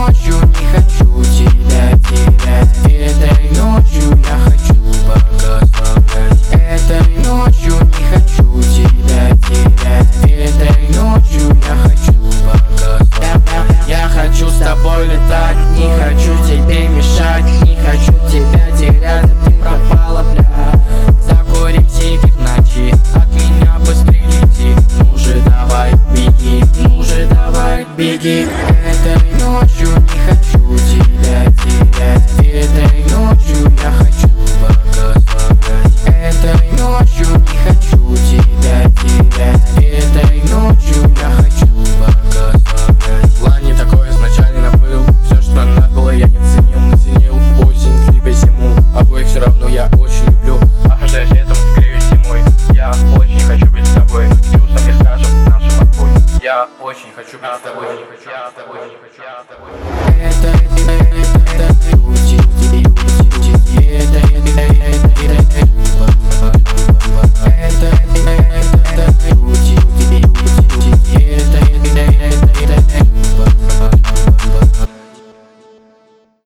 ночью не хочу тебя терять. Этой ночью я хочу благословлять. Этой ночью не хочу тебя терять. Этой ночью я хочу благословлять. Я хочу с тобой летать, не хочу тебе мешать, не хочу тебя терять, а ты пропала, бля. Закурим сигарет в ночи, от меня быстрее лети. Ну же давай, беги, ну же давай, беги. Этой ночью не хочу тебя терять. Этой ночью я хочу благословлять. Этой ночью не хочу тебя терять. Этой ночью я хочу благословлять. Плане такой изначально был. Все, что надо было, я не ценил, но ценил осень, либо зиму. Обоих все равно я очень люблю. Охлаждаясь летом, греюсь зимой. Я очень хочу быть с тобой. Чувством не скажем нашим отбой. Я очень хочу быть с тобой.